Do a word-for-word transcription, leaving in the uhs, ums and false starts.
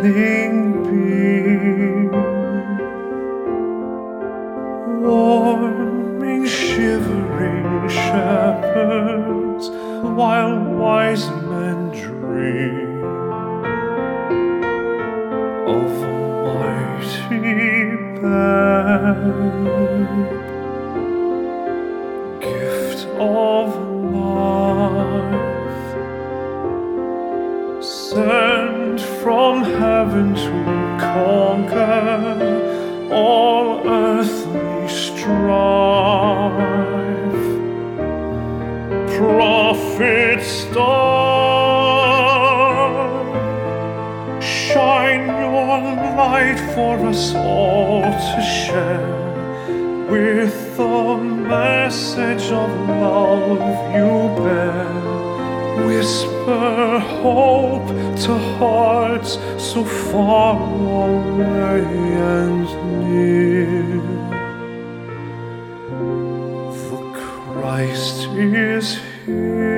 spelling bee, warming, shivering shepherds while wise men dream of a mighty babe, gift of life, sent from heaven to conquer all earthly strife. Prophet star, shine your light for us all to share, with the message of love you bear. Whisper hope to hearts so far away and near. The Christ is here.